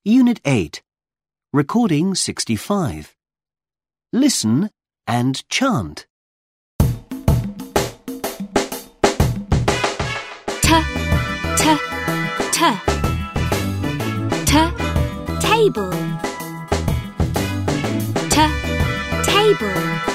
Unit 8. Recording 65. Listen and chant. Table. Table.